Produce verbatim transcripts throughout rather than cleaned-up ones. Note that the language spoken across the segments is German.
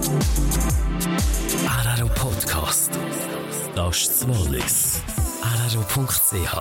R R O Podcast. Das ist das Wallis. R R O Punkt C H.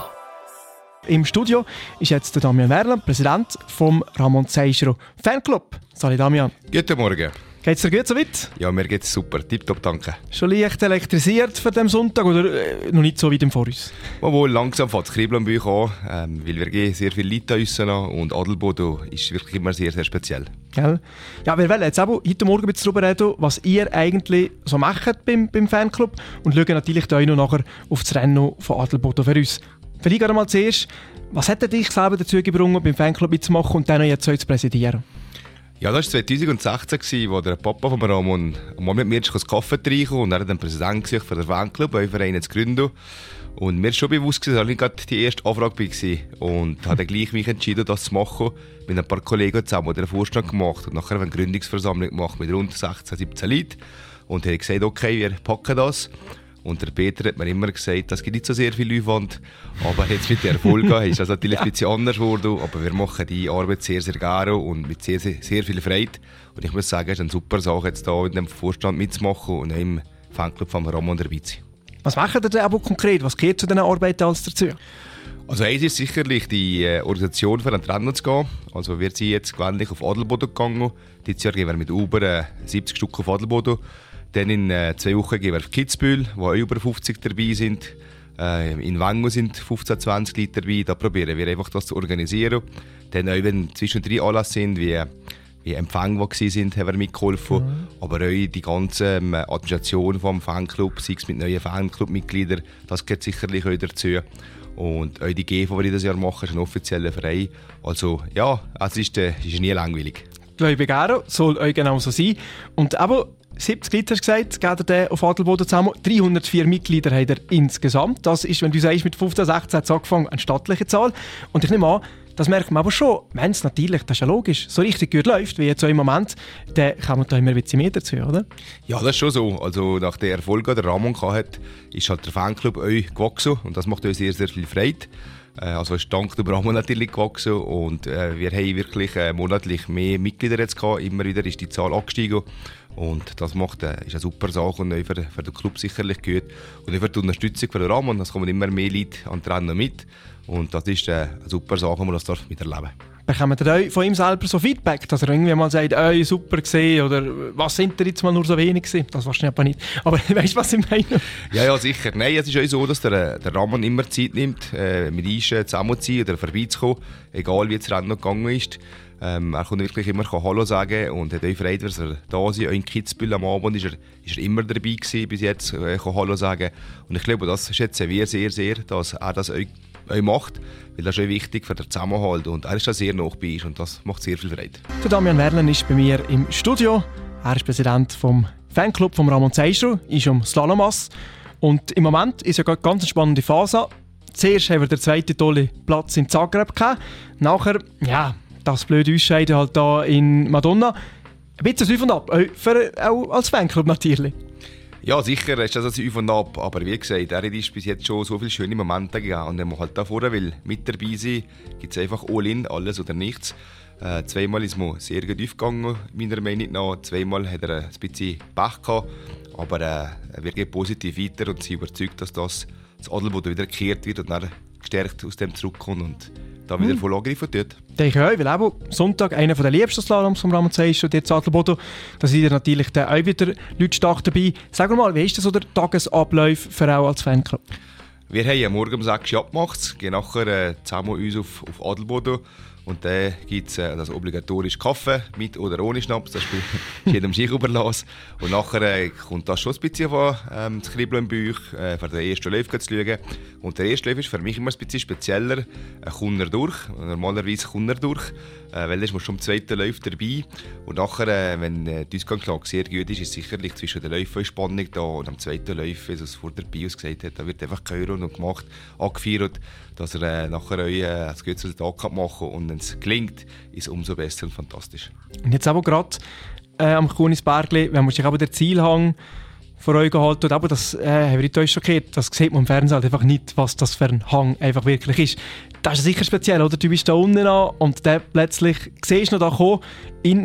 Im Studio ist jetzt der Damian Werle, Präsident vom Ramon Seischro Fanclub. Salut Damian. Guten Morgen. Geht's dir gut soweit? Ja, mir geht's super. Tipptopp, danke. Schon leicht elektrisiert für den Sonntag oder äh, noch nicht so weit im Voraus? Obwohl, langsam fängt das Kribbeln bei euch an, ähm, weil wir gehen sehr viele Leute an uns an und Adelboden ist wirklich immer sehr, sehr speziell. Gell? Ja, wir wollen jetzt auch heute Morgen ein bisschen darüber reden, was ihr eigentlich so macht beim, beim Fanclub und schauen natürlich auch noch nachher auf das Rennen von Adelboden für uns. Vielleicht gerade mal zuerst, was hat dich selber dazu gebracht, beim Fanclub mitzumachen und dann jetzt zu präsidieren? Ja, das war zwanzig sechzehn, als der Papa von Ramon mal mit mir einen Kaffee trinken und er hat den Präsident für den Fanclub, einen Verein zu gründen. Und mir war schon bewusst, dass ich gerade die erste Anfrage war. Und habe dann gleich mich entschieden, das zu machen, mit ein paar Kollegen zusammen, die den Vorstand gemacht und nachher eine Gründungsversammlung gemacht mit rund sechzehn, siebzehn Leuten. Und habe gesagt, okay, wir packen das. Und der Peter hat mir immer gesagt, das gibt nicht so sehr viel Aufwand, aber jetzt mit dem Erfolg ist das natürlich ein bisschen anders geworden. Aber wir machen die Arbeit sehr, sehr gerne und mit sehr, sehr, sehr viel Freude. Und ich muss sagen, es ist eine super Sache, jetzt hier in dem Vorstand mitzumachen und im Fanclub von Ramon dabei zu sein. Was macht ihr denn aber konkret? Was gehört zu diesen Arbeiten alles dazu? Also eins ist sicherlich die äh, Organisation für ein Rennen zu gehen. Also wir sind jetzt gewöhnlich auf Adelboden gegangen. Dieses Jahr gehen wir mit über äh, siebzig Stück auf Adelboden. Dann in äh, zwei Wochen gehen wir auf Kitzbühel, wo auch über fünfzig dabei sind. Äh, in Wengen sind fünfzehn, zwanzig Leute dabei. Da probieren wir einfach das zu organisieren. Dann auch wenn zwischendrin Anlässe sind, wie, wie Empfänge, die waren, haben wir mitgeholfen. Mhm. Aber auch die ganze ähm, Administration des Fanclub, sei es mit neuen Fanclub-Mitgliedern, das gehört sicherlich auch dazu. Und auch die G E V, die wir dieses Jahr machen, ist ein offizieller Verein. Also ja, es ist, äh, ist nie langweilig. Glaube ich gerne, soll euch genau so sein. Und aber siebzig Leute hast du gesagt, geht ihr auf Adelboden zusammen. dreihundertvier Mitglieder hat er insgesamt. Das ist, wenn du sagst, mit fünfzehn, sechzehn hat es angefangen, eine stattliche Zahl. Und ich nehme an, das merkt man aber schon. Wenn es natürlich, das ist ja logisch, so richtig gut läuft, wie jetzt so im Moment, dann kann man da immer ein bisschen mehr dazu, oder? Ja, das ist schon so. Also nach dem Erfolg, den der Ramon hatte, ist halt der Fanclub euch gewachsen und das macht uns sehr, sehr viel Freude. Also ist dank dem Ramon natürlich gewachsen und äh, wir haben wirklich äh, monatlich mehr Mitglieder jetzt gehabt. Immer wieder ist die Zahl angestiegen und das macht, äh, ist eine super Sache und für, für den Club sicherlich gut. Und für die Unterstützung für den Ramon, das kommen immer mehr Leute an die Rennen mit und das ist äh, eine super Sache, man das darf miterleben. Bekommt ihr von ihm selber so Feedback, dass er irgendwie mal sagt, «Ey, super gesehen» oder «Was sind ihr jetzt mal nur so wenig gewesen?» Das wahrscheinlich nicht. Aber weißt du, was ich meine? Ja, ja, sicher. Nein, es ist auch so, dass der, der Ramon immer Zeit nimmt, äh, mit uns zusammenzuziehen oder vorbeizukommen, egal wie das Rennen noch gegangen ist. Ähm, er kann wirklich immer Hallo sagen und hat auch Freude, dass er da ist. Auch in Kitzbühel am Abend ist er, ist er immer dabei gewesen, bis jetzt, äh, kann Hallo sagen. Und ich glaube, das schätzen wir sehr, sehr, dass er das auch euch macht, weil das ist auch wichtig für den Zusammenhalt und er ist da sehr nah bei uns und das macht sehr viel Freude. Der Damian Werle ist bei mir im Studio. Er ist Präsident vom Fanclub von Ramon Seischro, ist um Slalomass und im Moment ist ja eine ganz spannende Phase. Zuerst haben wir den zweiten tollen Platz in Zagreb gehabt, nachher, ja, das blöde Ausscheiden halt da in Madonna. Ein bisschen auf und ab, auch als Fanclub natürlich. Ja, sicher ist das ein Auf und Ab, aber wie gesagt, er hat bis jetzt schon so viele schöne Momente gegeben und wenn man halt da vorne will, mit dabei sein, gibt es einfach all in, alles oder nichts. Äh, zweimal ist mir sehr gut aufgegangen, meiner Meinung nach. Zweimal hat er ein bisschen Pech gehabt, aber äh, wir gehen positiv weiter und sind überzeugt, dass das, das Adelboden wieder gekehrt wird und dann gestärkt aus dem zurückkommt und da wieder hm. voll angreifen tut. Denke ich auch, weil eben Sonntag einer der liebsten Slaloms vom Ramon Seischro, der Adelboden. Da sind natürlich dann auch wieder Leute stark dabei. Sag mal, wie ist das so der Tagesablauf für auch als Fanclub? Wir haben ja morgen um sechs Uhr abgemacht, gehen nachher äh, zusammen uns auf, auf Adelboden. Und dann gibt es äh, das obligatorische Kaffee, mit oder ohne Schnaps, das ist jedem sich überlassen. Und nachher äh, kommt das schon ein bisschen von ähm, das Kribbeln im Bauch, äh, für den ersten Lauf zu schauen. Und der erste Lauf ist für mich immer ein bisschen spezieller. Er kommt er durch, normalerweise kommt er durch, äh, weil er ist schon im zweiten Lauf dabei. Und nachher, äh, wenn äh, die Ausgangslage sehr gut ist, ist sicherlich zwischen den Läufen Spannung da. Und am zweiten Lauf, wie es vor der Bios gesagt hat, da wird einfach gehört und gemacht, angefeiert, dass er äh, nachher auch äh, das gute Resultat machen kann. Und wenn es gelingt, ist es umso besser und fantastisch. Und jetzt aber gerade äh, am Kunisbergli, wenn man sich aber den Zielhang vor Augen halten, aber das äh, haben wir heute schon gehört, das sieht man im Fernsehen halt einfach nicht, was das für ein Hang einfach wirklich ist. Das ist sicher speziell, oder? Du bist da unten an und dann plötzlich siehst du noch da kommen, in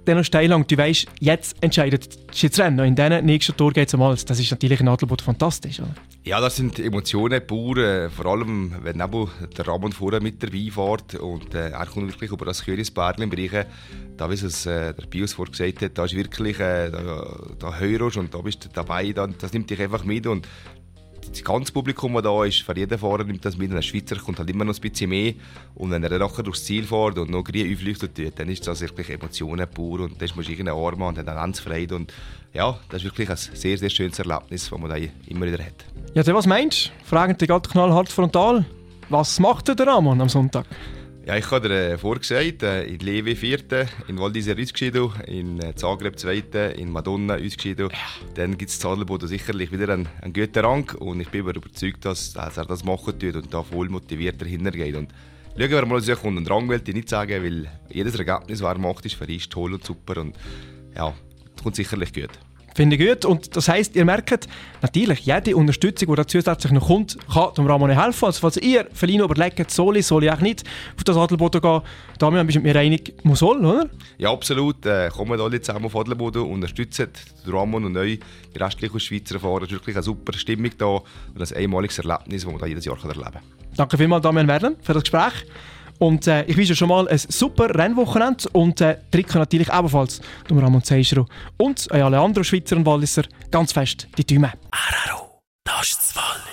dann noch steil lang. Du weißt, jetzt entscheidet das Rennen. In diesen nächsten Tour geht es um alles. Das ist natürlich in Adelboden fantastisch, oder? Ja, das sind Emotionen pur, äh, vor allem wenn neben der Ramon vorher mit dabei fährt und äh, er kommt wirklich über das Königsbergl bereichen. Da, wie es äh, der Bios vorgesagt hat, da ist wirklich, äh, da, da hörst und da bist du dabei, da, das nimmt dich einfach mit und das ganze Publikum, das da ist, für jeden Fahrer nimmt das mit und der Schweizer kommt halt immer noch ein bisschen mehr und wenn er dann nachher durchs Ziel fährt und noch grün aufleuchtet, dann ist das wirklich Emotionen pur und das muss ich in den Arm und dann ganz Freude und ja, das ist wirklich ein sehr, sehr schönes Erlebnis, das man da immer wieder hat. Ja, dann, was meinst du? Fragen dich gerade knallhart frontal. Was macht der Ramon am Sonntag? Ja, ich habe dir äh, vorgesagt, äh, in Levi vierten, in Val d'Isère ausgeschieden, in äh, Zagreb zweiten, in Madonna ausgeschieden. Ja. Dann gibt es in Adelboden sicherlich wieder einen, einen guten Rang und ich bin aber überzeugt, dass, dass er das machen tut und da voll motiviert dahinter geht. Und schauen wir mal, was er kommt. Und Rang will ich nicht sagen, weil jedes Ergebnis, das er macht, ist für ihn toll und super und ja, das kommt sicherlich gut. Finde ich gut. Und das heisst, ihr merkt, natürlich, jede Unterstützung, die da zusätzlich noch kommt, kann dem Ramon helfen. Also falls ihr für ihn überlegt, soll ich, soll ich auch nicht auf das Adelboden gehen, Damian, bist du mit mir einig, muss soll, oder? Ja, absolut. Äh, kommen alle zusammen auf Adelboden, unterstützen den Ramon und euch, die restlichen Schweizer Fahrer. Es ist wirklich eine super Stimmung da und ein einmaliges Erlebnis, das man da jedes Jahr erleben kann. Danke vielmals, Damian Werner, für das Gespräch. Und äh, ich wünsche schon mal ein super Rennwochenende und äh, drücke natürlich ebenfalls dem Ramon Seischro und äh, alle anderen Schweizer und Walliser ganz fest die Daumen. Araro, das ist das Fall.